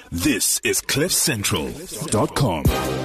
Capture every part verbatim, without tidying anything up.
This is cliff central dot com.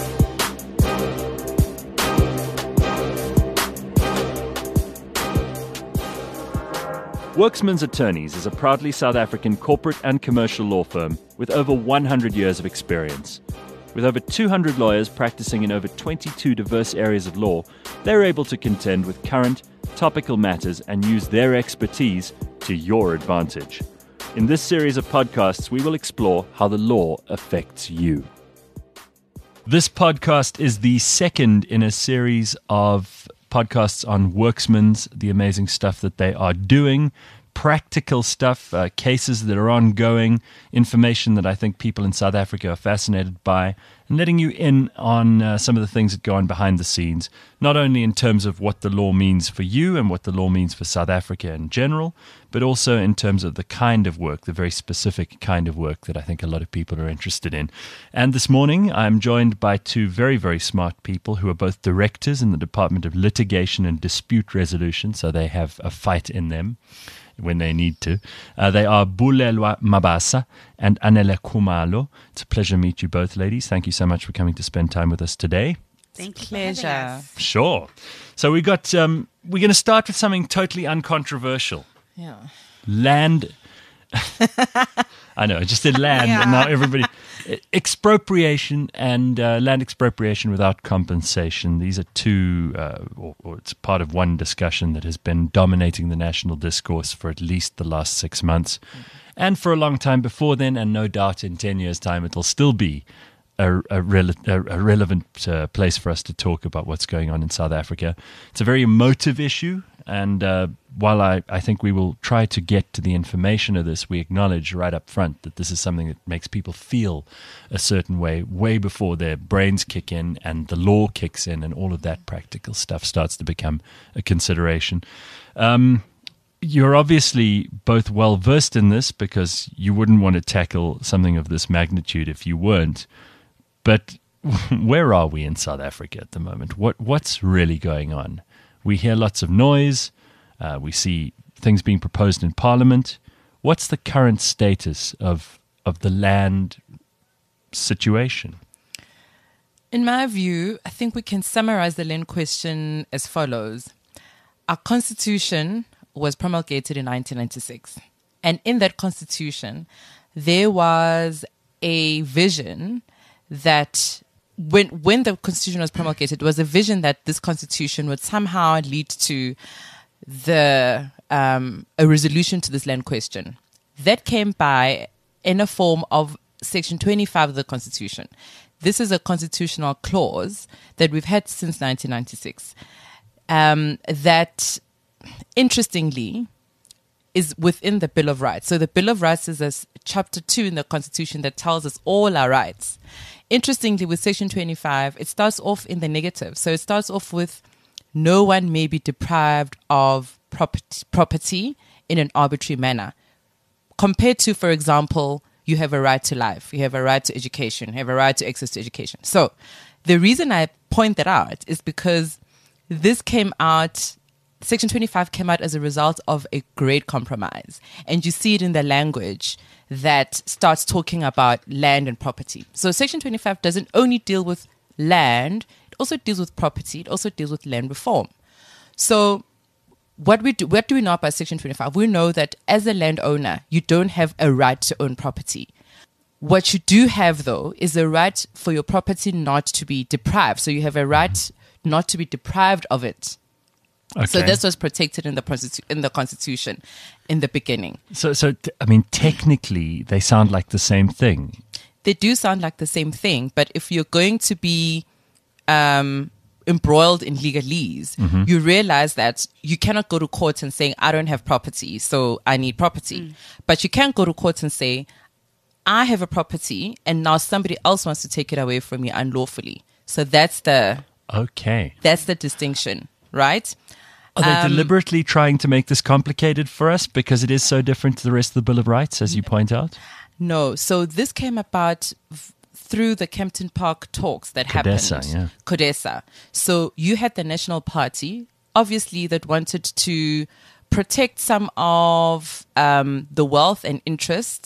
Worksman's Attorneys is a proudly South African corporate and commercial law firm with over one hundred years of experience. With over two hundred lawyers practicing in over twenty-two diverse areas of law, they're able to contend with current, topical matters and use their expertise to your advantage. In this series of podcasts, we will explore how the law affects you. This podcast is the second in a series of podcasts on Worksmans, the amazing stuff that they are doing, practical stuff, uh, cases that are ongoing, information that I think people in South Africa are fascinated by, and letting you in on uh, some of the things that go on behind the scenes, not only in terms of what the law means for you and what the law means for South Africa in general, but also in terms of the kind of work, the very specific kind of work that I think a lot of people are interested in. And this morning, I'm joined by two very, very smart people who are both directors in the Department of Litigation and Dispute Resolution, so they have a fight in them when they need to. Uh, they are Bulelwa Mabasa and Anele Khumalo. It's a pleasure to meet you both, ladies. Thank you so much for coming to spend time with us today. Thank you. Pleasure. Sure. So we got. Um, we're going to start with something totally uncontroversial. Yeah. Land. I know, I just said land, Yeah. and now everybody. Expropriation and uh, land expropriation without compensation. These are two, uh, or, or it's part of one discussion that has been dominating the national discourse for at least the last six months, mm-hmm. and for a long time before then, and no doubt in ten years' time it'll still be a, a, rele- a, a relevant uh, place for us to talk about what's going on in South Africa. It's a very emotive issue, and uh, while I, I think we will try to get to the information of this, we acknowledge right up front that this is something that makes people feel a certain way, way before their brains kick in and the law kicks in and all of that practical stuff starts to become a consideration. Um, you're obviously both well versed in this because you wouldn't want to tackle something of this magnitude if you weren't. But where are we in South Africa at the moment? What What's really going on? We hear lots of noise. Uh, we see things being proposed in Parliament. What's the current status of of the land situation? In my view, I think we can summarize the land question as follows. Our constitution was promulgated in nineteen ninety-six. And in that constitution, there was a vision that when when the constitution was promulgated, it was a vision that this constitution would somehow lead to the um, a resolution to this land question. That came by in a form of Section twenty-five of the Constitution. This is a constitutional clause that we've had since nineteen ninety-six um, that, interestingly, is within the Bill of Rights. So the Bill of Rights is a chapter two in the Constitution that tells us all our rights. Interestingly, with Section twenty-five, it starts off in the negative. So it starts off with no one may be deprived of property, property in an arbitrary manner. Compared to, for example, you have a right to life, you have a right to education, you have a right to access to education. So the reason I point that out is because this came out, Section twenty-five came out as a result of a great compromise. And you see it in the language that starts talking about land and property. So Section twenty-five doesn't only deal with land, it also deals with property, it also deals with land reform. So what we do, what do we know about Section twenty-five? We know that as a landowner, you don't have a right to own property. What you do have, though, is a right for your property not to be deprived. So you have a right not to be deprived of it. Okay. So this was protected in the Constitu- in the Constitution in the beginning. So, so t- I mean, technically, they sound like the same thing. They do sound like the same thing, but if you're going to be um, embroiled in legalese, mm-hmm. you realize that you cannot go to court and say, I don't have property, so I need property. Mm. But you can go to court and say, I have a property, and now somebody else wants to take it away from me unlawfully. So that's the okay. That's the distinction, right? Are they um, deliberately trying to make this complicated for us because it is so different to the rest of the Bill of Rights, as you point out? No. So this came about v- through the Kempton Park talks that CODESA, happened. yeah. CODESA. So you had the National Party, obviously, that wanted to protect some of um, the wealth and interests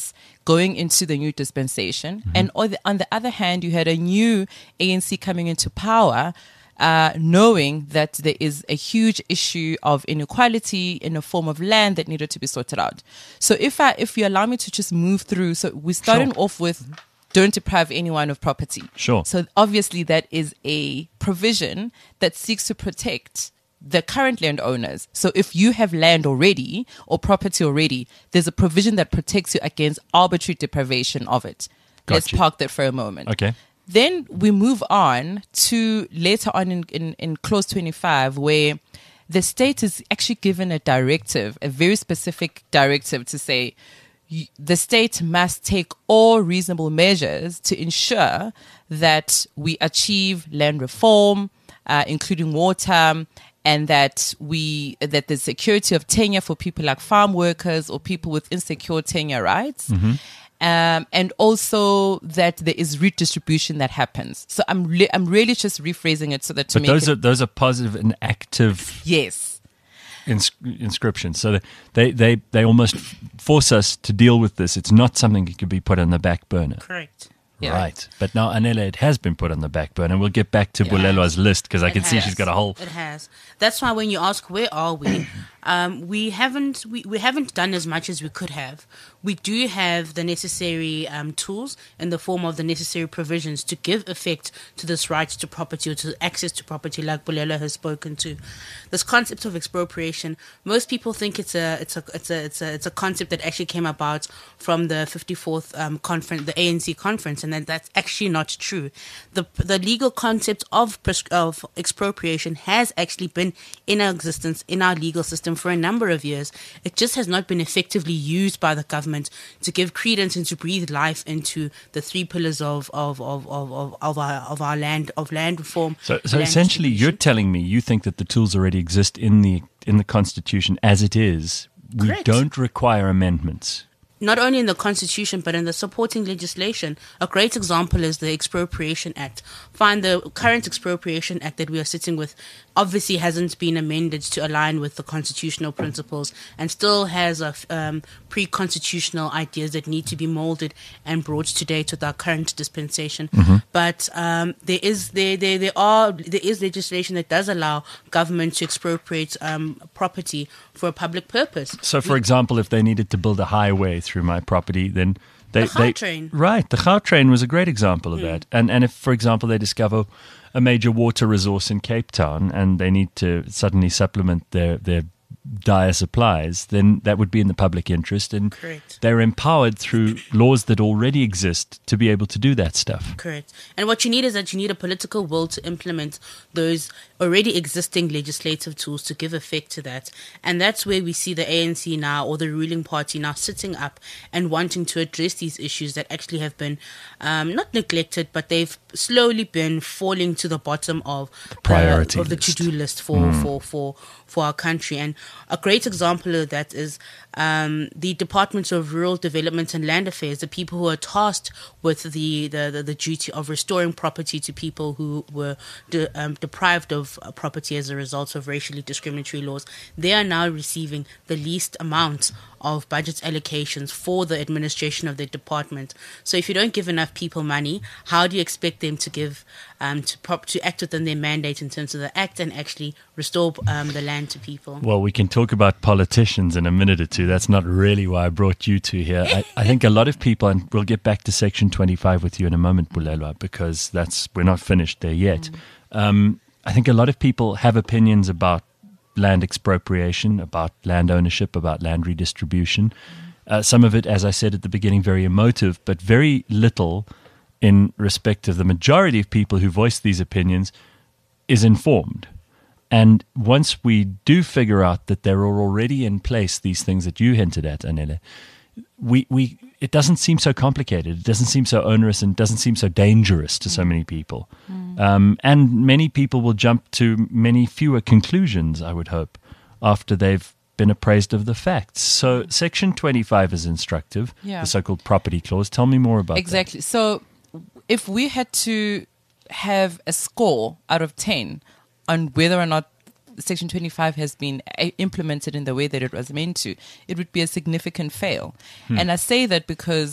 going into the new dispensation. Mm-hmm. And on the, on the other hand, you had a new A N C coming into power, uh, knowing that there is a huge issue of inequality in a form of land that needed to be sorted out. So if I, if you allow me to just move through, so we're starting Sure. off with don't deprive anyone of property. Sure. So obviously that is a provision that seeks to protect the current landowners. So if you have land already or property already, there's a provision that protects you against arbitrary deprivation of it. Got Let's you. park that for a moment. Okay. Then we move on to later on in, in, in clause twenty-five, where the state is actually given a directive, a very specific directive to say y- the state must take all reasonable measures to ensure that we achieve land reform, uh, including water, and that we that the security of tenure for people like farm workers or people with insecure tenure rights, mm-hmm. um, and also that there is redistribution that happens. So I'm re- I'm really just rephrasing it so that to But make those it, are those are positive and active yes, ins- inscriptions. So they, they they almost force us to deal with this. It's not something that could be put on the back burner. Correct. Yeah. Right. But now, Anele, it has been put on the back burner. We'll get back to It Bulelwa's has. list because I It can see has. she's got a whole... It has. That's why when you ask where are we, um, we haven't we, we haven't done as much as we could have. We do have the necessary um, tools in the form of the necessary provisions to give effect to this right to property or to access to property, like Bulelwa has spoken to. This concept of expropriation, most people think it's a it's a it's a it's a it's a concept that actually came about from the fifty-fourth um, conference, the A N C conference, and that that's actually not true. The the legal concept of pres- of expropriation has actually been in existence in our legal system for a number of years. It just has not been effectively used by the government to give credence and to breathe life into the three pillars of of of of, of, of our of our land of land reform. So, so land essentially, you're distribution. telling me you think that the tools already exist in the in the Constitution as it is. We Correct. don't require amendments. Not only in the Constitution, but in the supporting legislation. A great example is the Expropriation Act. Find the current Expropriation Act that we are sitting with obviously hasn't been amended to align with the constitutional principles and still has a, um, pre-constitutional ideas that need to be molded and brought to date with our current dispensation. Mm-hmm. But um, there is there, there there are there is legislation that does allow government to expropriate um, property for a public purpose. So, for example, if they needed to build a highway through my property, then they... The they Gautrain. Right, the Gautrain was a great example of that. And and if, for example, they discover a major water resource in Cape Town and they need to suddenly supplement their, their dire supplies, then that would be in the public interest. And Correct. they're empowered through laws that already exist to be able to do that stuff. Correct. And what you need is that you need a political will to implement those already existing legislative tools to give effect to that. And that's where we see the A N C now, or the ruling party now, sitting up and wanting to address these issues that actually have been um, not neglected, but they've slowly been falling to the bottom of the priority of the list. to-do list for, mm. for, for, for our country. And a great example of that is um, the Department of Rural Development and Land Affairs, the people who are tasked with the, the, the, the duty of restoring property to people who were de, um, deprived of property as a result of racially discriminatory laws. They are now receiving the least amount of budget allocations for the administration of their department. So if you don't give enough people money, how do you expect them to give um, to prop, to act within their mandate in terms of the act and actually restore um, the land to people? Well, we can talk about politicians in a minute or two. That's not really why I brought you two here. I, I think a lot of people, and we'll get back to Section twenty-five with you in a moment, Bulelwa, because that's we're not finished there yet. Mm. Um, I think a lot of people have opinions about land expropriation, about land ownership, about land redistribution. Uh, some of it, as I said at the beginning, very emotive, but very little in respect of the majority of people who voice these opinions is informed. And once we do figure out that there are already in place these things that you hinted at, Anele, we, we it doesn't seem so complicated. It doesn't seem so onerous and doesn't seem so dangerous to so many people. Mm. Um, and many people will jump to many fewer conclusions, I would hope, after they've been appraised of the facts. So Section twenty-five is instructive, yeah. the so-called property clause. Tell me more about exactly. that. So if we had to have a score out of ten on whether or not Section twenty-five has been implemented in the way that it was meant to, it would be a significant fail. Hmm. And I say that because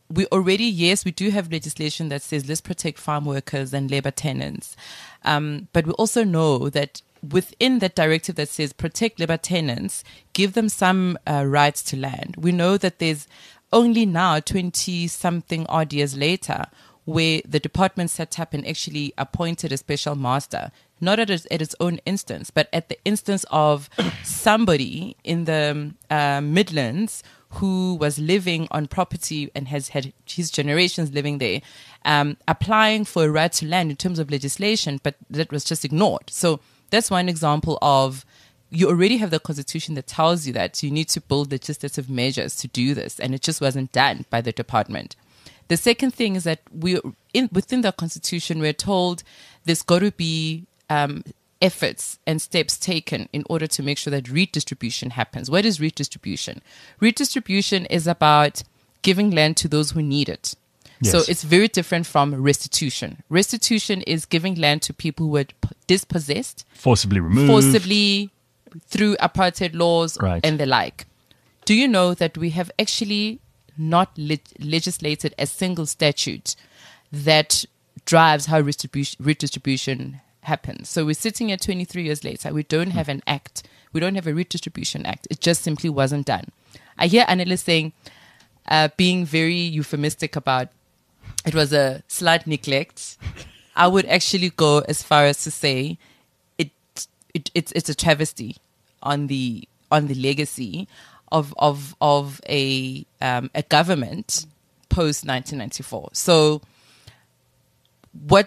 we already, yes, we do have legislation that says let's protect farm workers and labor tenants. Um, but we also know that within that directive that says protect labor tenants, give them some uh, rights to land, we know that there's only now twenty-something odd years later where the department set up and actually appointed a special master, not at its, at its own instance, but at the instance of somebody in the uh, Midlands who was living on property and has had his generations living there, um, applying for a right to land in terms of legislation, but that was just ignored. So that's one example of you already have the constitution that tells you that you need to build legislative measures to do this, and it just wasn't done by the department. The second thing is that we, in, within the constitution, we're told there's got to be um, efforts and steps taken in order to make sure that redistribution happens. What is redistribution? Redistribution is about giving land to those who need it. Yes. So it's very different from restitution. Restitution is giving land to people who were p- dispossessed, Forcibly removed. forcibly through apartheid laws Right. and the like. Do you know that we have actually not le- legislated a single statute that drives how redistribution, redistribution happens? So we're sitting here twenty-three years later. We don't have an act. We don't have a redistribution act. It just simply wasn't done. I hear analysts saying, uh, being very euphemistic about it was a slight neglect. I would actually go as far as to say it, it it's it's a travesty on the on the legacy of of of a um, a government post nineteen ninety-four. So what?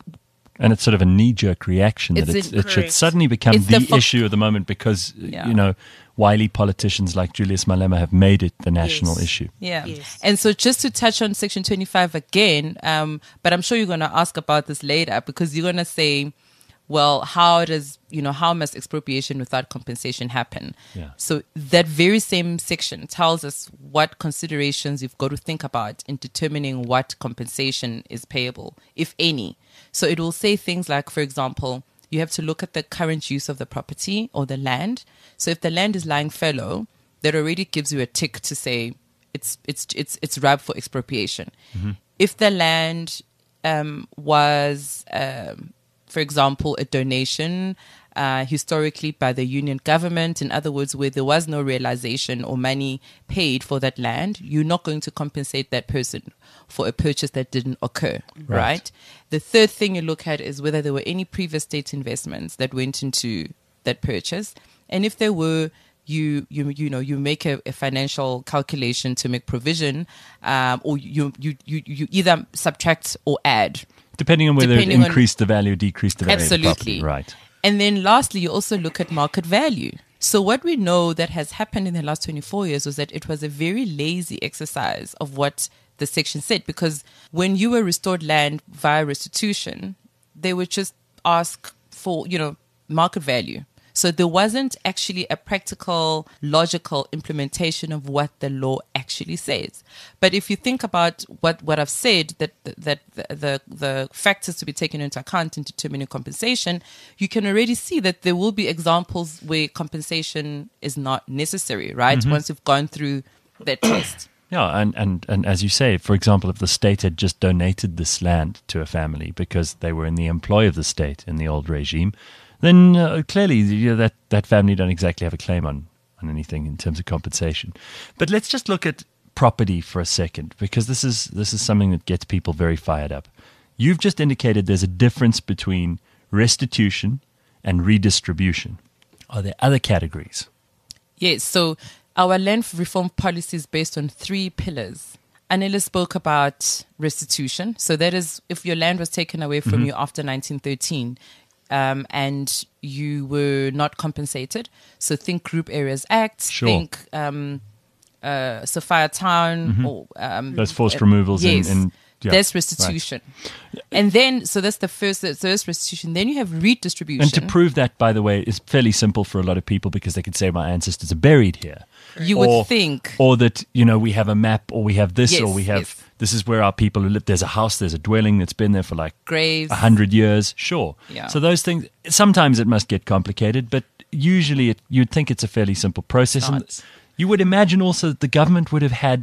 And it's sort of a knee-jerk reaction that It's it's, in- it should Correct. suddenly become It's the, the fo- issue of the moment because, Yeah. you know, wily politicians like Julius Malema have made it the national Yes. issue. Yeah. Yes. And so just to touch on Section twenty-five again, um, but I'm sure you're going to ask about this later because you're going to say, well, how does, you know, how must expropriation without compensation happen? Yeah. So that very same section tells us what considerations you've got to think about in determining what compensation is payable, if any. So it will say things like, for example, you have to look at the current use of the property or the land. So if the land is lying fallow, that already gives you a tick to say it's it's it's it's ripe for expropriation. Mm-hmm. If the land um, was, um, for example, a donation uh, historically by the union government, in other words, where there was no realization or money paid for that land, you're not going to compensate that person for a purchase that didn't occur, right? Right. The third thing you look at is whether there were any previous state investments that went into that purchase. And if there were, you you you know, you make a, a financial calculation to make provision, um, or you, you you you either subtract or add. Depending on whether Depending it on- increased the value, decreased the value of the Absolutely. property. Right. And then lastly, you also look at market value. So what we know that has happened in the last twenty-four years was that it was a very lazy exercise of what the section said, because when you were restored land via restitution, they would just ask for, you know, market value. So there wasn't actually a practical, logical implementation of what the law actually says. But if you think about what, what I've said, that that the, the the factors to be taken into account in determining compensation, you can already see that there will be examples where compensation is not necessary, right? Mm-hmm. Once you've gone through that test. Yeah, and, and, and as you say, for example, if the state had just donated this land to a family because they were in the employ of the state in the old regime, then uh, clearly you know, that, that family don't exactly have a claim on, on anything in terms of compensation. But let's just look at property for a second, because this is this is something that gets people very fired up. You've just indicated there's a difference between restitution and redistribution. Are there other categories? Yes, so our land reform policy is based on three pillars. Anela spoke about restitution. So that is if your land was taken away from mm-hmm. you after nineteen thirteen um, and you were not compensated. So think Group Areas Act, Sure. think um, uh, Sophia Town. Mm-hmm. or um, Those forced removals yes. and... and yeah, that's restitution. Right. And then, so that's the first, so that's restitution. Then you have redistribution. And to prove that, by the way, is fairly simple for a lot of people because they could say my ancestors are buried here. You or, would think. Or that, you know, we have a map or we have this Yes, or we have, yes. this is where our people who live. There's a house, there's a dwelling that's been there for like Graves. a hundred years. Sure. Yeah. So those things, sometimes it must get complicated, but usually it, you'd think it's a fairly simple process. It's And not. you would imagine also that the government would have had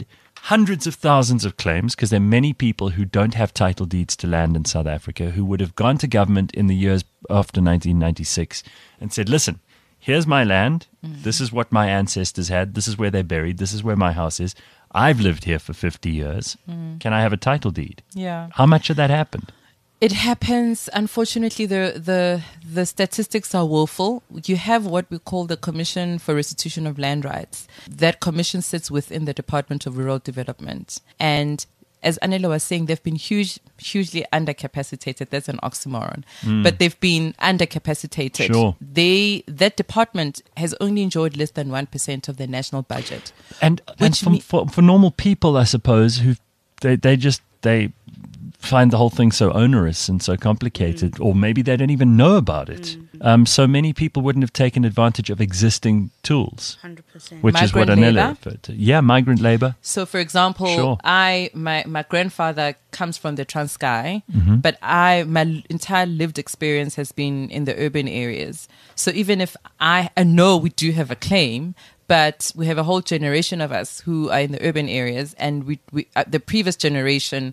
hundreds of thousands of claims, because there are many people who don't have title deeds to land in South Africa who would have gone to government in the years after nineteen ninety-six and said, listen, here's my land. Mm-hmm. This is what my ancestors had. This is where they're buried. This is where my house is. I've lived here for fifty years. Mm. Can I have a title deed? Yeah. How much of that happened? It happens. Unfortunately, the, the the statistics are woeful. You have what we call the Commission for Restitution of Land Rights. That commission sits within the Department of Rural Development. And as Anela was saying, they've been huge, hugely undercapacitated. That's an oxymoron. Mm. But they've been undercapacitated. Sure. They That department has only enjoyed less than one percent of the national budget. And, and for, me- for, for normal people, I suppose, who they, they just... they. find the whole thing so onerous and so complicated, mm. or maybe they don't even know about it. Mm. Um, so many people wouldn't have taken advantage of existing tools, one hundred percent. Which migrant is what Anela referred to. Yeah, migrant labor. So, for example, sure. I my, my grandfather comes from the Transkei, mm-hmm. but I my entire lived experience has been in the urban areas. So even if I, I know we do have a claim, but we have a whole generation of us who are in the urban areas, and we, we uh, the previous generation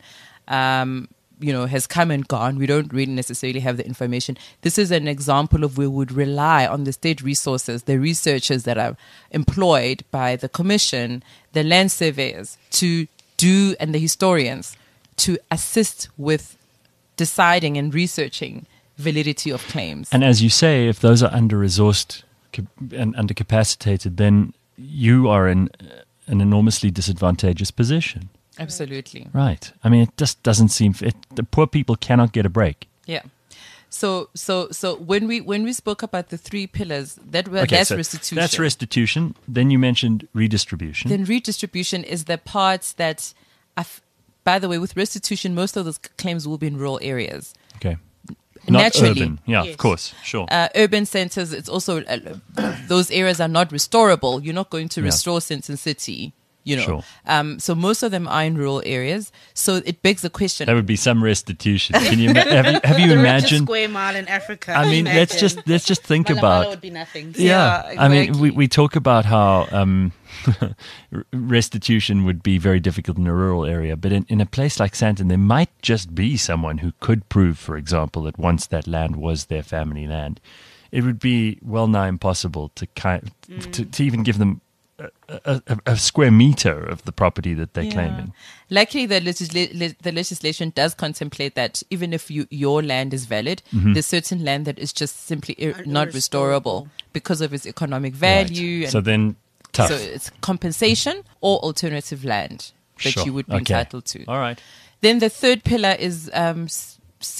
Um, you know, has come and gone. We don't really necessarily have the information. This is an example of where we would rely on the state resources, the researchers that are employed by the commission, the land surveyors to do, and the historians to assist with deciding and researching validity of claims. And as you say, if those are under-resourced and undercapacitated, then you are in an enormously disadvantageous position. Absolutely. Right. I mean, it just doesn't seem it, the poor people cannot get a break. Yeah. So, so, so when we when we spoke about the three pillars, that were okay, that's so restitution. That's restitution. Then you mentioned redistribution. Then redistribution is the parts that, I've, by the way, with restitution, most of those claims will be in rural areas. Okay. Not Naturally. urban. Yeah, Yes. of course. Sure. Uh, urban centers, it's also uh, those areas are not restorable. You're not going to Yeah. restore Sinton City. You know, Sure. um, so most of them are in rural areas. So it begs the question. That would be some restitution. Can you ima- have you, have you the imagined? richest square mile in Africa. I mean, let's just let's just think Mala about. Mala would be nothing. Yeah, Yeah, I mean, exactly. we, we talk about how um, restitution would be very difficult in a rural area, but in, in a place like Sandton, there might just be someone who could prove, for example, that once that land was their family land. It would be well nigh impossible to kind Mm. to, to even give them a, a, a, a square meter of the property that they're Yeah. claiming. Luckily, the, legisla- le- the legislation does contemplate that even if you, your land is valid, Mm-hmm. there's certain land that is just simply ir- Un- not restorable unrestorable. because of its economic value. Right. And So then, tough. so it's compensation or alternative land that Sure. you would be Okay. entitled to. All right. Then the third pillar is um, s-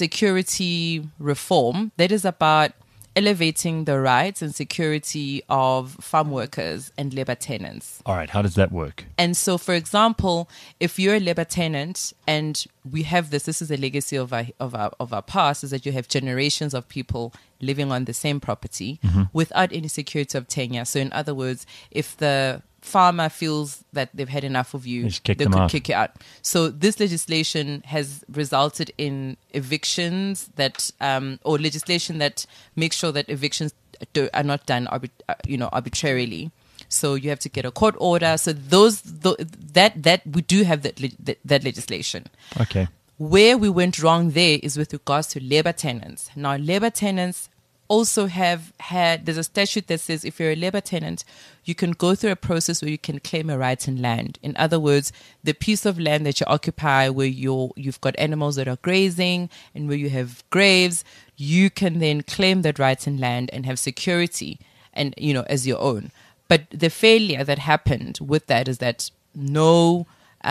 security reform. That is about elevating the rights and security of farm workers and labor tenants. All right. How does that work? And so, for example, if you're a labor tenant, and we have this, this is a legacy of our, of our, of our past, is that you have generations of people living on the same property Mm-hmm. without any security of tenure. So in other words, if the farmer feels that they've had enough of you, They just kick they them could out. kick you out. So this legislation has resulted in evictions that, um, or legislation that makes sure that evictions do, are not done, arbit- uh, you know, arbitrarily. So you have to get a court order. So those, th- that that we do have that, le- that that legislation. Okay. Where we went wrong there is with regards to labor tenants. Now, labor tenants also have had, there's a statute that says if you're a labor tenant, you can go through a process where you can claim a right in land. In other words, the piece of land that you occupy where you're, you've got animals that are grazing and where you have graves, you can then claim that right in land and have security and, you know, as your own. But the failure that happened with that is that no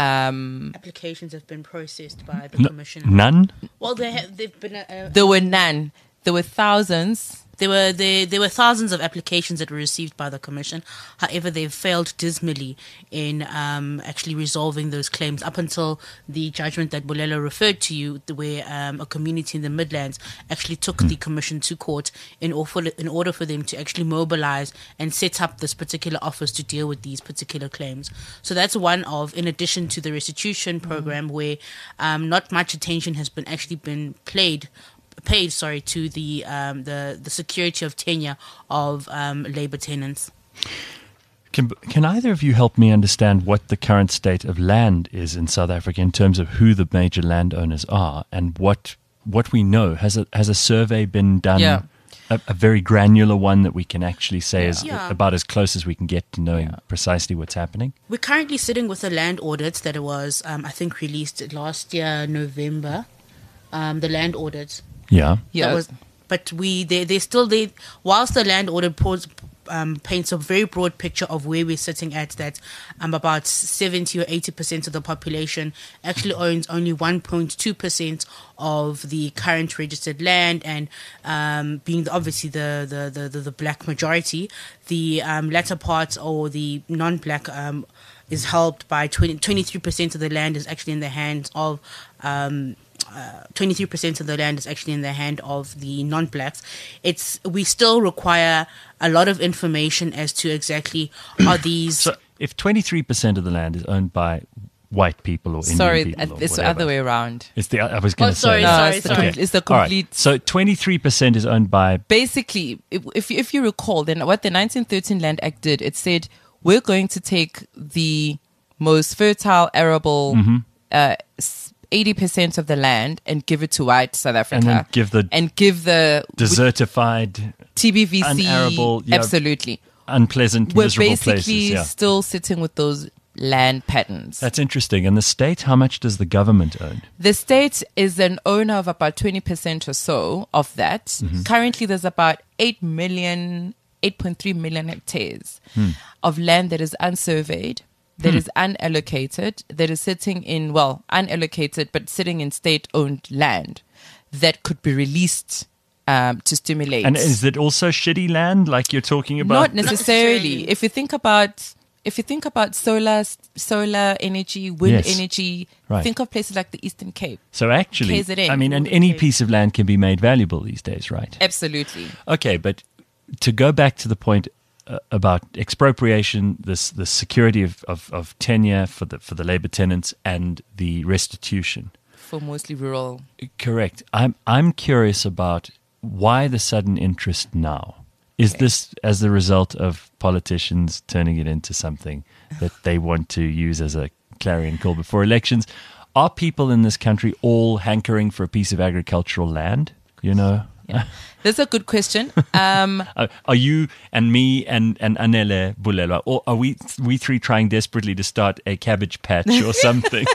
um, Applications have been processed by the N- commission. none? Well, there have they've been a, a, there were none. There were thousands. There were there, there were thousands of applications that were received by the commission. However, they've failed dismally in um, actually resolving those claims up until the judgment that Bolelo referred to you, where um, a community in the Midlands actually took the commission to court in order, for, in order for them to actually mobilize and set up this particular office to deal with these particular claims. So that's one of, in addition to the restitution program, mm-hmm. where um, not much attention has been actually been played paid sorry to the um the the security of tenure of um labor tenants. Can, can either of you help me understand what the current state of land is in South Africa in terms of who the major landowners are and what what we know? Has a has a survey been done? Yeah. A, a very granular one that we can actually say is Yeah. about as close as we can get to knowing Yeah. precisely what's happening? We're currently sitting with a land audit that was, um, I think, released last year, November. Um, the land audit. Yeah. Yeah. That was, but we they they still they whilst the land audit pos, um, paints a very broad picture of where we're sitting at, that um, about seventy or eighty percent of the population actually owns only one point two percent of the current registered land, and um, being the, obviously the, the, the, the, the black majority, the um, latter part or the non-black um, is held by twenty, twenty-three percent of the land is actually in the hands of um, Uh, twenty-three percent of the land is actually in the hand of the non-blacks. It's we still require a lot of information as to exactly are these. So if twenty-three percent of the land is owned by white people or Indian Sorry, people or it's the whatever, other way around. It's the I was going Oh, to sorry, say. No, sorry, it's, the sorry. com- it's the All right. complete. So twenty-three percent is owned by Basically, if, if you, if you recall, then what the nineteen thirteen Land Act did, it said we're going to take the most fertile, arable, Mm-hmm. uh, eighty percent of the land and give it to white South Africa, and then give the and give the desertified, T B V C unarable, yeah, absolutely. unpleasant, We're miserable basically places. Yeah. still sitting with those land patterns. That's interesting. And the state, how much does the government own? The state is an owner of about twenty percent or so of that. Mm-hmm. Currently, there's about eight million, eight point three million hectares Hmm. of land that is unsurveyed, that is unallocated, that is sitting in, well, unallocated, but sitting in state-owned land that could be released um, to stimulate. And is it also shitty land like you're talking about? Not necessarily. necessarily. If you think about if you think about solar solar energy, wind Yes. energy, Right. think of places like the Eastern Cape. So actually, K Z N. I mean, and any piece of land can be made valuable these days, right? Absolutely. Okay, but to go back to the point uh, about expropriation, this the security of, of, of tenure for the for the labor tenants and the restitution. For mostly rural. Correct. I'm I'm curious about why the sudden interest now. Is Okay. this as the result of politicians turning it into something that they want to use as a clarion call before elections? Are people in this country all hankering for a piece of agricultural land? You know, Yeah. That's a good question. Um, Uh, are you and me and, and Anele Bulelwa, or are we we three trying desperately to start a cabbage patch or something?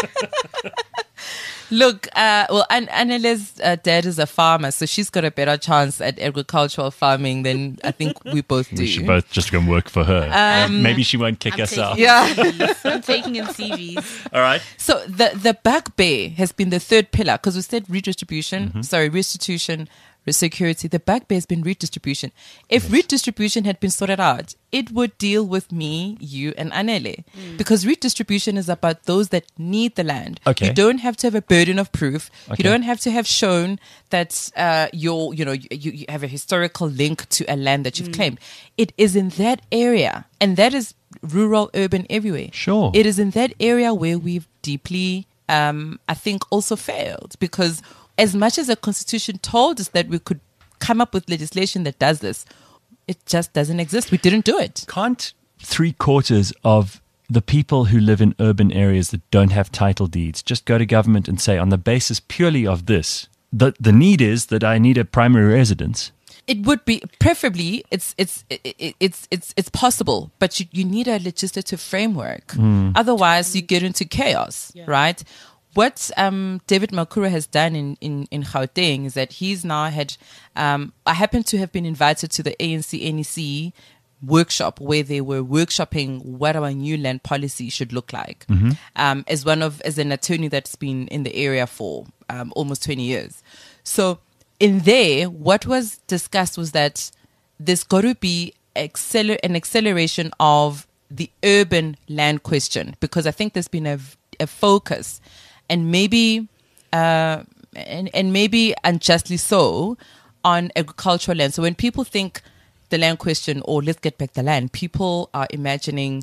look, uh, well, An- Annele's uh, dad is a farmer, so she's got a better chance at agricultural farming than I think we both do. We should both just go and work for her. Um, Maybe she won't kick I'm us taking out. Yeah. in C Vs. I'm taking in C Vs. All right. So the the bugbear has been the third pillar because we said redistribution, Mm-hmm. sorry, restitution, security. The bugbear has been redistribution. If redistribution had been sorted out, it would deal with me, you, and Anele, because redistribution is about those that need the land. Okay. You don't have to have a burden of proof. Okay. You don't have to have shown that uh, you're, you know, you, you have a historical link to a land that you've claimed. It is in that area, and that is rural, urban, everywhere. Sure. It is in that area where we've deeply, um, I think, also failed, because as much as the Constitution told us that we could come up with legislation that does this, it just doesn't exist. We didn't do it. Can't three quarters of the people who live in urban areas that don't have title deeds just go to government and say, on the basis purely of this, the the need is that I need a primary residence? It would be preferably it's it's it, it's it's it's possible, but you, you need a legislative framework. Otherwise, you get into chaos, Yeah. right? What um, David Makura has done in, in, in Gauteng is that he's now had. Um, I happen to have been invited to the A N C N E C workshop where they were workshopping what our new land policy should look like. Um, as one of as an attorney that's been in the area for um, almost twenty years, so in there, what was discussed was that there's got to be acceler- an acceleration of the urban land question, because I think there's been a, a focus, and maybe uh, and, and maybe unjustly so, on agricultural land. So when people think the land question or let's get back the land, people are imagining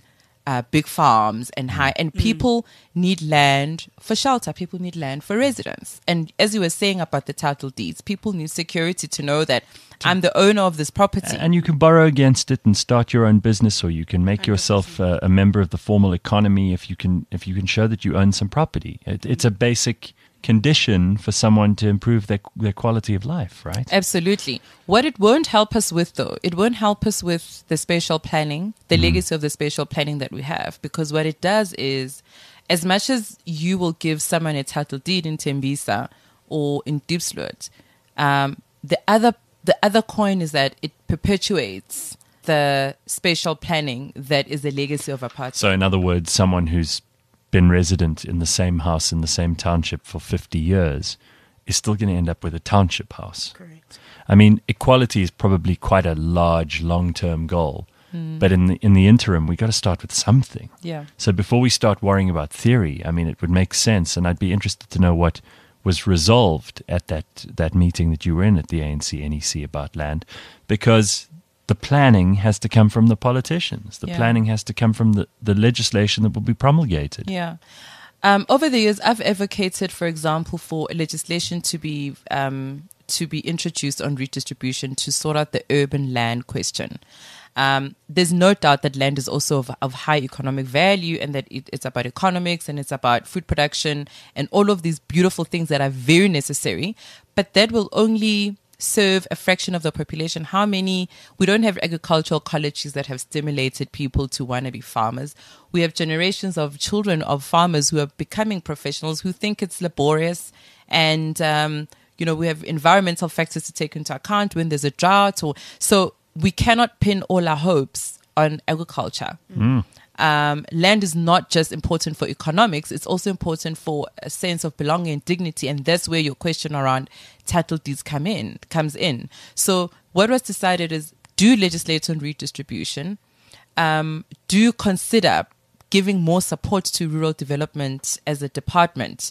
uh, big farms and high, and people need land for shelter. People need land for residence. And as you were saying about the title deeds, people need security to know that I'm the owner of this property. And you can borrow against it and start your own business, or you can make yourself uh, a member of the formal economy if you can if you can show that you own some property. It, it's a basic condition for someone to improve their their quality of life, right? Absolutely. What it won't help us with, though, it won't help us with the spatial planning, the mm. legacy of the spatial planning that we have, because what it does is, as much as you will give someone a title deed in Tembisa or in Diepsloot, um, the other the other coin is that it perpetuates the spatial planning that is the legacy of apartheid. So, in other words, someone who's been resident in the same house in the same township for fifty years is still going to end up with a township house. Correct. I mean, equality is probably quite a large, long-term goal. Mm. But in the, in the interim, we got to start with something. Yeah. So before we start worrying about theory, I mean, it would make sense, and I'd be interested to know what was resolved at that, that meeting that you were in at the A N C N E C about land, because the planning has to come from the politicians. The Yeah. planning has to come from the, the legislation that will be promulgated. Yeah. Um, over the years, I've advocated, for example, for legislation to be um, to be introduced on redistribution to sort out the urban land question. Um, there's no doubt that land is also of, of high economic value, and that it, it's about economics and it's about food production and all of these beautiful things that are very necessary. But that will only serve a fraction of the population. How many? We don't have agricultural colleges that have stimulated people to want to be farmers. We have generations of children of farmers who are becoming professionals who think it's laborious, and um, you know, we have environmental factors to take into account when there's a drought, or so we cannot pin all our hopes on agriculture. Mm. Um, land is not just important for economics, it's also important for a sense of belonging and dignity, and that's where your question around title deeds come in comes in. So what was decided is, do legislate on redistribution, um, do consider giving more support to rural development as a department,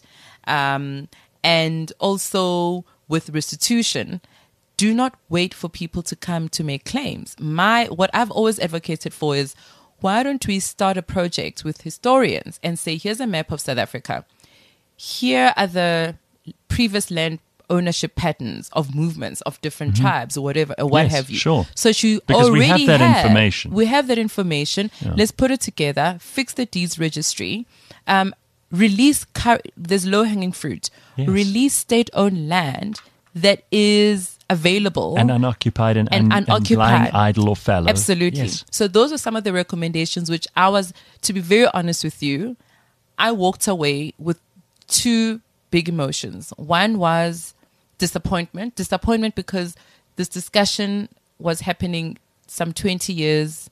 um, and also with restitution. Do not wait for people to come to make claims. My what I've always advocated for is, why don't we start a project with historians and say, here's a map of South Africa. Here are the previous land ownership patterns of movements of different mm-hmm. tribes or whatever, or what Yes, have you. Sure. So you because already we have that have, information. We have that information. Yeah. Let's put it together, fix the deeds registry, um, release, car- there's low-hanging fruit, Yes. release state-owned land that is available and unoccupied and, and un- unoccupied. and lying idle or fallow. Absolutely. Yes. So those are some of the recommendations which I was, to be very honest with you, I walked away with two big emotions. One was disappointment. Disappointment because this discussion was happening some twenty years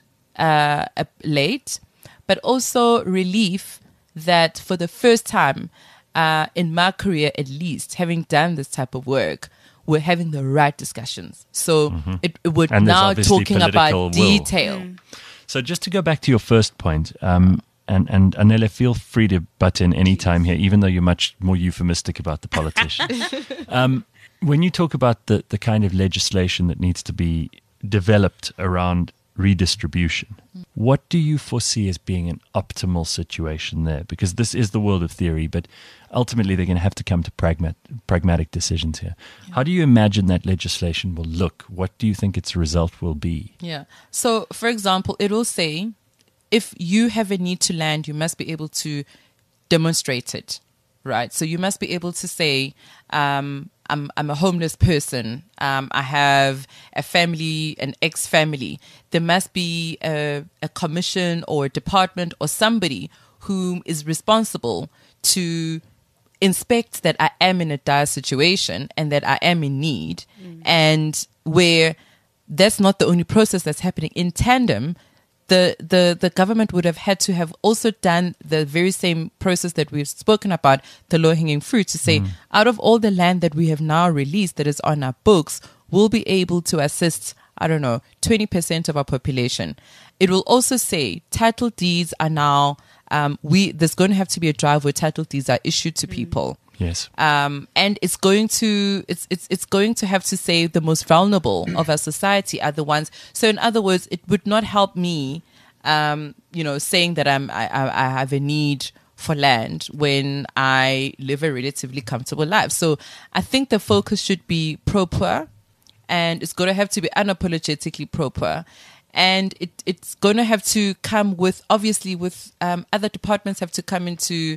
uh, late, but also relief that for the first time uh, in my career, at least, having done this type of work, we're having the right discussions. So mm-hmm. it, it we're and now talking about detail. Mm. So just to go back to your first point, um, and, and Anele, feel free to butt in any time here, even though you're much more euphemistic about the politicians. um, when you talk about the, the kind of legislation that needs to be developed around redistribution, mm. what do you foresee as being an optimal situation there? Because this is the world of theory, but ultimately they're going to have to come to pragmat- pragmatic decisions here. Yeah. How do you imagine that legislation will look? What do you think its result will be? Yeah. So, for example, it will say, if you have a need to land, you must be able to demonstrate it, right? So you must be able to say, um, I'm, I'm a homeless person. Um, I have a family, an ex-family. There must be a, a commission or a department or somebody who is responsible to inspect that I am in a dire situation and that I am in need, mm. and where that's not the only process that's happening. In tandem, the, the, the government would have had to have also done the very same process that we've spoken about, the low-hanging fruit, to say, mm. out of all the land that we have now released that is on our books, we'll be able to assist, I don't know, twenty percent of our population. It will also say title deeds are now, um, we there's going to have to be a drive where title deeds are issued to mm. people. Yes. Um, and it's going to it's it's it's going to have to say the most vulnerable of our society are the ones. So in other words, it would not help me um, you know, saying that I'm I, I I have a need for land when I live a relatively comfortable life. So I think the focus should be pro-poor, and it's going to have to be unapologetically pro-poor. And it, it's going to have to come with, obviously, with um, other departments have to come into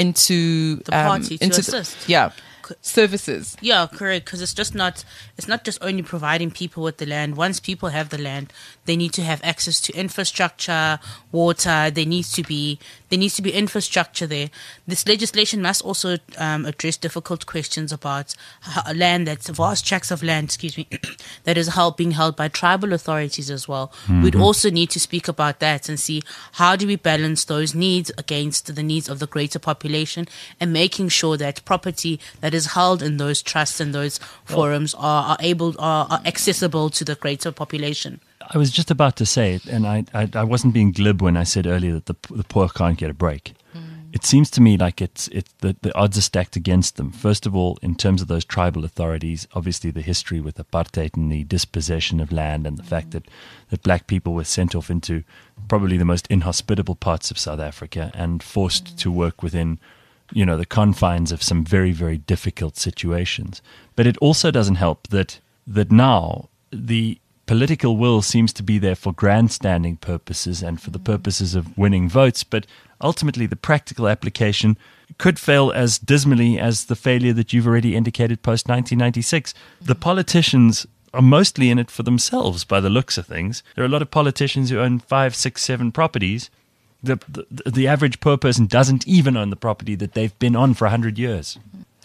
into The um, party to into assist. The, yeah, services. Yeah, correct. Because it's just not, it's not just only providing people with the land. Once people have the land, they need to have access to infrastructure, water. There needs to be, there needs to be infrastructure there. This legislation must also um, address difficult questions about how, land that's vast tracts of land, excuse me, that is held, being held by tribal authorities as well. Mm-hmm. We'd also need to speak about that and see how do we balance those needs against the needs of the greater population, and making sure that property that is held in those trusts and those forums are, are able are, are accessible to the greater population. I was just about to say it, and I, I, I wasn't being glib when I said earlier that the, the poor can't get a break. Mm. It seems to me like it's it's the, the odds are stacked against them. First of all, in terms of those tribal authorities, obviously the history with apartheid and the dispossession of land, and the mm. fact that, that black people were sent off into probably the most inhospitable parts of South Africa and forced mm. to work within, you know, the confines of some very, very difficult situations. But it also doesn't help that that now the political will seems to be there for grandstanding purposes and for the purposes of winning votes, but ultimately the practical application could fail as dismally as the failure that you've already indicated post nineteen ninety-six. The politicians are mostly in it for themselves by the looks of things. There are a lot of politicians who own five, six, seven properties. The, the, the average poor person doesn't even own the property that they've been on for one hundred years.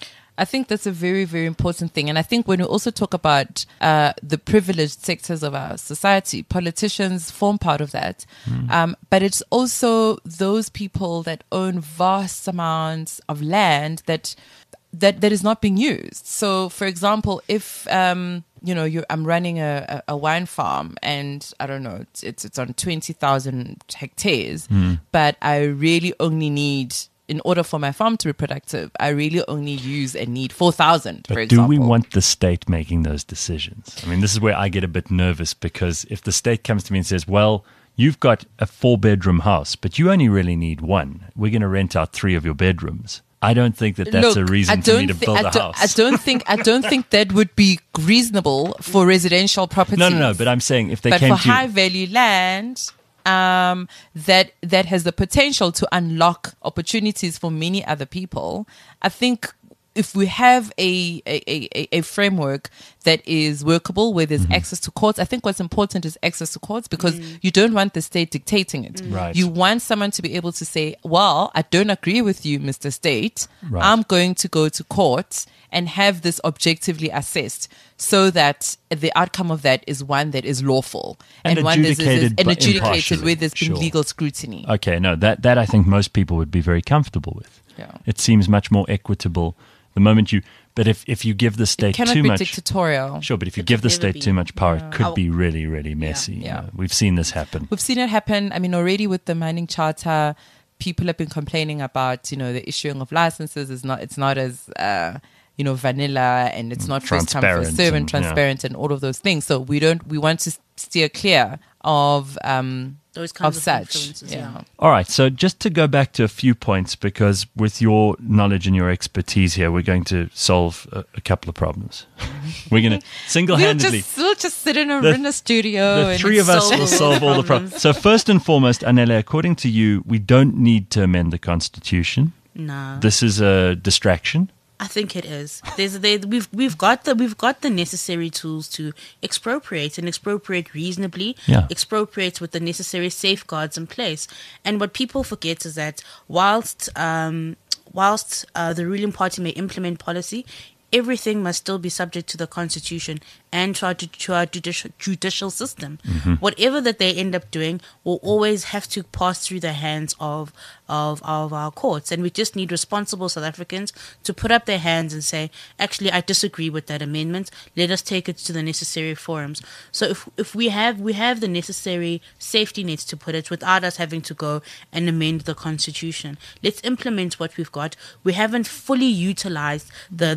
I think that's a very, very important thing. And I think when we also talk about uh, the privileged sectors of our society, politicians form part of that. Mm. Um, but it's also those people that own vast amounts of land that that, that is not being used. So, for example, if... Um, you know, you're, I'm running a, a, a wine farm, and I don't know, it's it's, it's on twenty thousand hectares, mm. but I really only need, in order for my farm to be productive, I really only use and need four thousand, for but example. Do we want the state making those decisions? I mean, this is where I get a bit nervous, because if the state comes to me and says, well, you've got a four-bedroom house, but you only really need one. We're going to rent out three of your bedrooms. I don't think that that's Look, a reason for me to th- build I a don't, house. I don't think I don't think that would be reasonable for residential properties. No, no, no. But I'm saying if they but came for to high value land, um, that that has the potential to unlock opportunities for many other people, I think if we have a a, a, a framework that is workable, where there's mm-hmm. access to courts, I think what's important is access to courts, because mm. you don't want the state dictating it. Mm. Right. You want someone to be able to say, well, I don't agree with you, Mister State. Right. I'm going to go to court and have this objectively assessed, so that the outcome of that is one that is lawful and, and one that is adjudicated, and adjudicated impartially. where there's been Sure. legal scrutiny. Okay, no, that, that I think most people would be very comfortable with. Yeah. It seems much more equitable the moment you... But if, if you give the state It cannot too be much... dictatorial. Sure, but if you It give the could never state be. too much power, Yeah. it could I'll- be really, really messy. Yeah. You Yeah. know, we've seen this happen. We've seen it happen. I mean, already with the mining charter, people have been complaining about, you know, the issuing of licenses is not, it's not as, uh, you know, vanilla, and it's not first come, Transparent first serve, and and- yeah. transparent, and all of those things. So we don't, we want to steer clear of, um, Those kinds of of such. influences, Yeah. yeah. All right, so just to go back to a few points, because with your knowledge and your expertise here, we're going to solve a, a couple of problems. We're going to We'll single-handedly... just, we'll just sit in a, The- in a studio. The and three of us solve will all the solve all the problems. problems. So first and foremost, Anele, according to you, we don't need to amend the Constitution. No. This is a distraction. I think it is. There's there, we've we've got the we've got the necessary tools to expropriate and expropriate reasonably. Yeah. Expropriate with the necessary safeguards in place. And what people forget is that whilst um, whilst uh, the ruling party may implement policy, everything must still be subject to the Constitution and to our, to our judicial, judicial system. Mm-hmm. Whatever that they end up doing will always have to pass through the hands of, of, of our courts. And we just need responsible South Africans to put up their hands and say, actually, I disagree with that amendment. Let us take it to the necessary forums. So if if we have we have the necessary safety nets to put it without us having to go and amend the Constitution. Let's implement what we've got. We haven't fully utilized the, the existing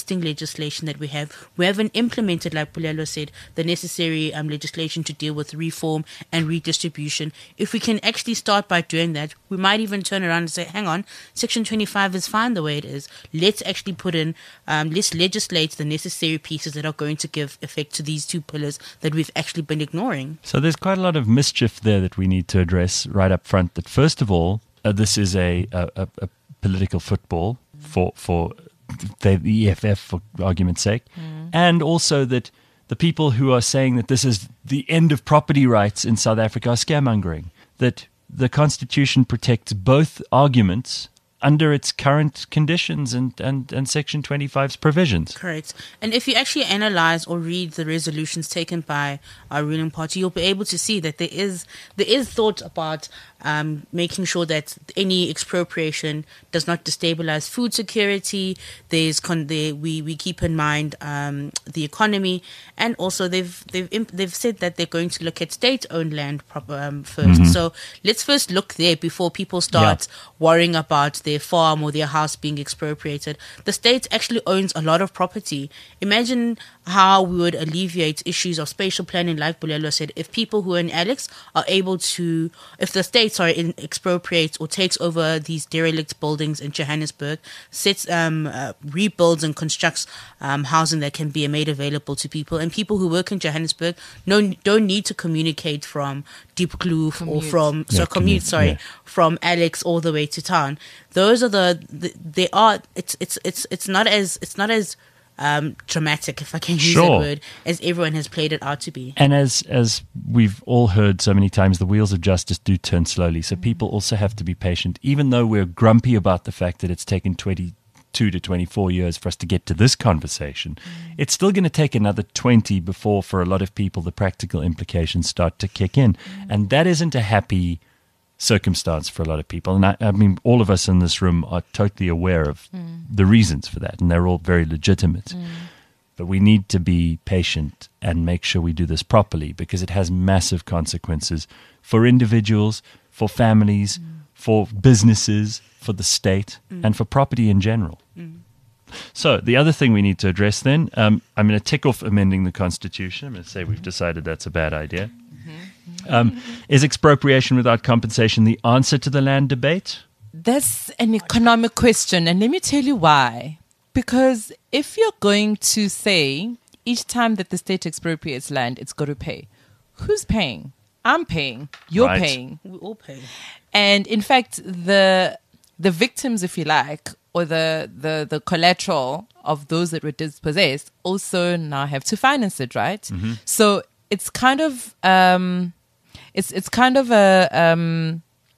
existing legislation that we have. We haven't implemented, like Bulelo said, the necessary um, legislation to deal with reform and redistribution. If we can actually start by doing that, we might even turn around and say, hang on, Section twenty-five is fine the way it is. Let's actually put in, um, let's legislate the necessary pieces that are going to give effect to these two pillars that we've actually been ignoring. So there's quite a lot of mischief there that we need to address right up front. That first of all, uh, this is a, a, a political football for for the E F F, for argument's sake, mm. and also that the people who are saying that this is the end of property rights in South Africa are scaremongering. That the Constitution protects both arguments under its current conditions and, and, and Section twenty-five's provisions. Correct. And if you actually analyze or read the resolutions taken by our ruling party, you'll be able to see that there is there is thought about um, making sure that any expropriation does not destabilize food security. There's con- there, we we keep in mind um, the economy, and also they've they've imp- they've said that they're going to look at state-owned land proper, um, first. Mm-hmm. So let's first look there before people start yeah. worrying about their farm or their house being expropriated. The state actually owns a lot of property. Imagine how we would alleviate issues of spatial planning, like Bulelo said, if people who are in Alex are able to, if the state, sorry, in, expropriates or takes over these derelict buildings in Johannesburg, sets, um, uh, rebuilds and constructs um, housing that can be made available to people, and people who work in Johannesburg no, don't need to communicate from Diepkloof or from, yeah, so commute, commute, sorry, yeah. from Alex all the way to town. Those are the, the they are, it's, it's, it's, it's not as, it's not as, Um, dramatic, if I can use sure. that word, as everyone has played it out to be. And as as we've all heard so many times, the wheels of justice do turn slowly. So mm-hmm. people also have to be patient. Even though we're grumpy about the fact that it's taken twenty-two to twenty-four years for us to get to this conversation, mm-hmm. it's still going to take another twenty before, for a lot of people, the practical implications start to kick in. Mm-hmm. And that isn't a happy circumstance for a lot of people. And I, I mean, all of us in this room are totally aware of mm. the reasons for that, and they're all very legitimate. Mm. But we need to be patient and make sure we do this properly, because it has massive consequences for individuals, for families, mm. for businesses, for the state, mm. and for property in general. Mm. So the other thing we need to address then, um, I'm going to tick off amending the Constitution. I'm going to say we've decided that's a bad idea. Um, is expropriation without compensation the answer to the land debate? That's an economic question, and let me tell you why. Because if you're going to say each time that the state expropriates land, it's got to pay, who's paying? I'm paying. You're right. paying. We all pay. And in fact, the the victims, if you like, or the, the, the collateral of those that were dispossessed also now have to finance it, right? Mm-hmm. So it's kind of um, it's it's kind of a um,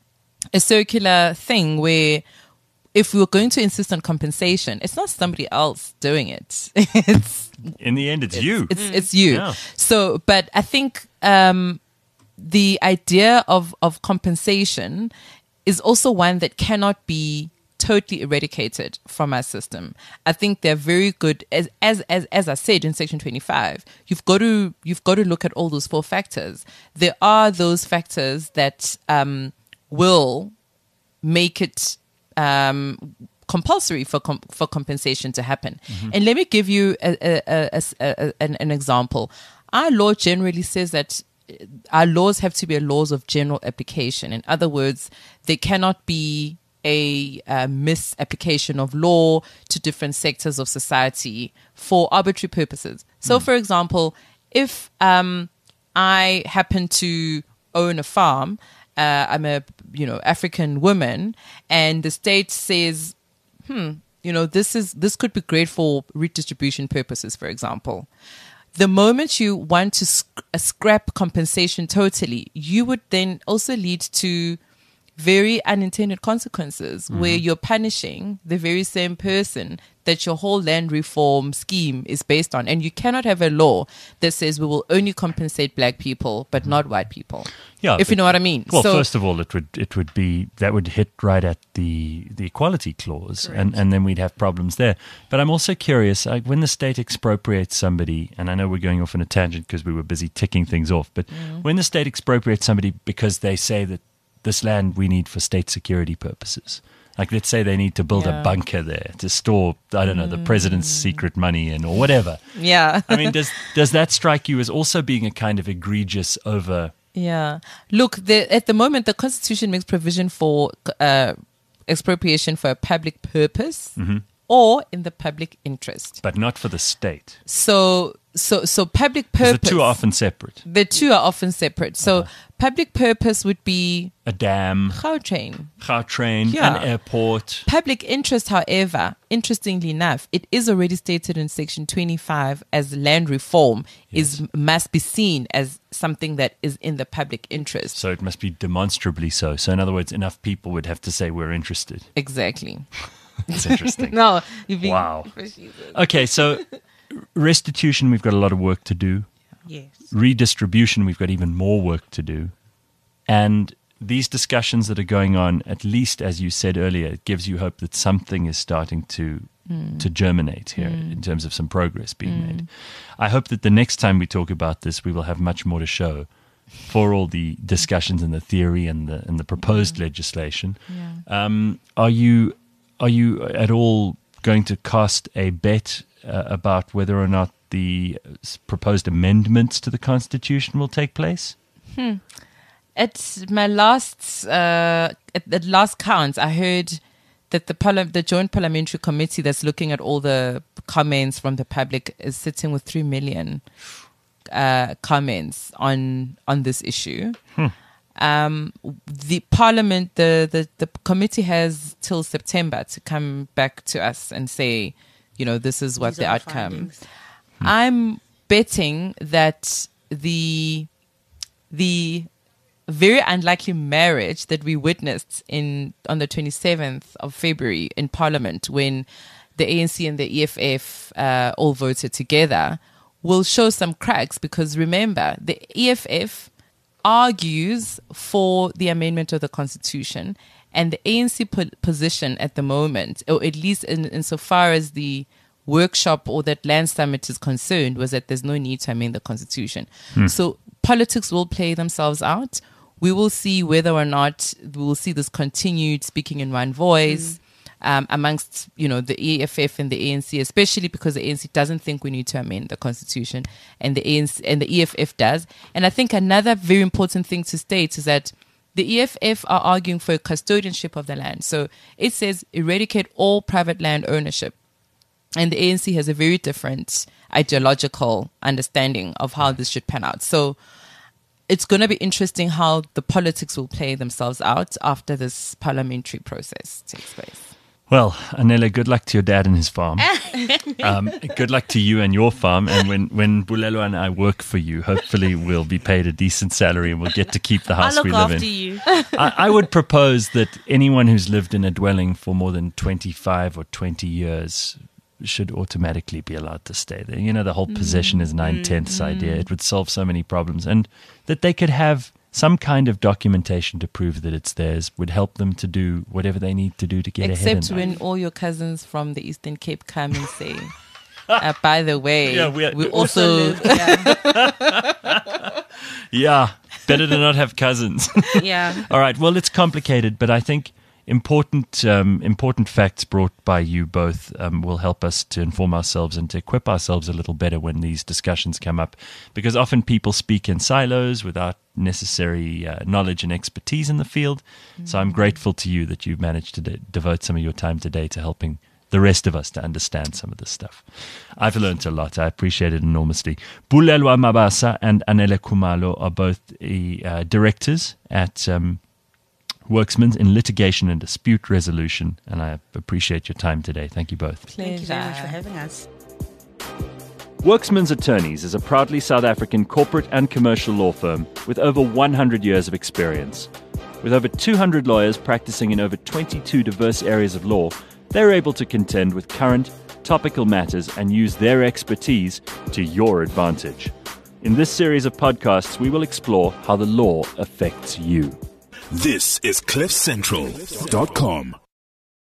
a circular thing where if we were going to insist on compensation, it's not somebody else doing it. it's in the end, it's, it's you. It's it's you. Yeah. So, but I think um, the idea of of compensation is also one that cannot be totally eradicated from our system. I think they're very good, as as as as I said in Section twenty-five. You've got to you've got to look at all those four factors. There are those factors that um, will make it um, compulsory for com- for compensation to happen. Mm-hmm. And let me give you a, a, a, a, a, an, an example. Our law generally says that our laws have to be laws of general application. In other words, they cannot be a uh, misapplication of law to different sectors of society for arbitrary purposes. So, mm. for example, if um, I happen to own a farm, uh, I'm a you know African woman, and the state says, "Hmm, you know this is this could be great for redistribution purposes," for example. The moment you want to sc- scrap compensation totally, you would then also lead to very unintended consequences, mm-hmm. where you're punishing the very same person that your whole land reform scheme is based on. And you cannot have a law that says we will only compensate black people but not white people. Yeah, if you know what I mean. Well, so, first of all, it would it would be that would hit right at the the equality clause, and, and then we'd have problems there. But I'm also curious, like when the state expropriates somebody, and I know we're going off on a tangent because we were busy ticking things off, but mm. when the state expropriates somebody because they say that this land we need for state security purposes, Like, let's say they need to build Yeah. a bunker there to store, I don't know, the president's secret money in or whatever. Yeah. I mean, does does that strike you as also being a kind of egregious over... Yeah. Look, the, at the moment, the Constitution makes provision for uh, expropriation for a public purpose Mm-hmm. or in the public interest. But not for the state. So, so, so public 'Cause purpose. the two are often separate. The two are often separate. So, Uh-huh. public purpose would be A dam, Gautrain. Gautrain, Yeah. an airport. Public interest, however, interestingly enough, it is already stated in Section twenty-five as land reform is must be seen as something that is in the public interest. So it must be demonstrably so. So in other words, enough people would have to say we're interested. Exactly. It's interesting. No, you've been Wow. Okay, so restitution, we've got a lot of work to do. Yes. Redistribution, we've got even more work to do. And these discussions that are going on, at least as you said earlier, it gives you hope that something is starting to to germinate here in terms of some progress being made. I hope that the next time we talk about this, we will have much more to show for all the discussions and the theory and the and the proposed legislation. Um, are you are you at all going to cast a bet uh, about whether or not the uh, proposed amendments to the Constitution will take place? At my last uh, at the last counts, I heard that the parla- the Joint Parliamentary Committee that's looking at all the comments from the public is sitting with three million uh, comments on on this issue. Hmm. Um, the Parliament, the, the the committee has till September to come back to us and say, you know, this is what These the are outcome. findings. I'm betting that the the very unlikely marriage that we witnessed in on the twenty-seventh of February in Parliament, when the A N C and the E F F uh, all voted together, will show some cracks, because remember, the E F F argues for the amendment of the Constitution, and the A N C po- position at the moment, or at least in insofar as the workshop or that land summit is concerned, was that there's no need to amend the Constitution. So politics will play themselves out. We will see whether or not we will see this continued speaking in one voice um, amongst, you know, the E F F and the A N C, especially because the A N C doesn't think we need to amend the Constitution, and the A N C and the E F F does. And I think another very important thing to state is that the E F F are arguing for a custodianship of the land. So it says eradicate all private land ownership. And the A N C has a very different ideological understanding of how this should pan out. So it's going to be interesting how the politics will play themselves out after this parliamentary process takes place. Well, Anele, good luck to your dad and his farm. um, good luck to you and your farm. And when, when Bulelo and I work for you, hopefully we'll be paid a decent salary and we'll get to keep the I'll house look we live after in. you. I, I would propose that anyone who's lived in a dwelling for more than twenty-five or twenty years should automatically be allowed to stay there. You know, the whole possession is nine-tenths idea. It would solve so many problems. And that they could have some kind of documentation to prove that it's theirs would help them to do whatever they need to do to get ahead Except in when life. all your cousins from the Eastern Cape come and say, uh, by the way, Yeah, we are- we also... live, yeah. Yeah, better to not have cousins. yeah. All right, well, it's complicated, but I think important um, important facts brought by you both um, will help us to inform ourselves and to equip ourselves a little better when these discussions come up, because often people speak in silos without necessary uh, knowledge and expertise in the field. Mm-hmm. So I'm grateful to you that you've managed to de- devote some of your time today to helping the rest of us to understand some of this stuff. I've learned a lot. I appreciate it enormously. Bulelwa Mabasa and Anele Khumalo are both uh, directors at um, Worksmans in litigation and dispute resolution, and I appreciate your time today. Thank you both. Thank you very much for having us. Worksmans Attorneys is a proudly South African corporate and commercial law firm with over one hundred years of experience. With over two hundred lawyers practicing in over twenty-two diverse areas of law, they're able to contend with current, topical matters and use their expertise to your advantage. In this series of podcasts, we will explore how the law affects you. This is cliff central dot com.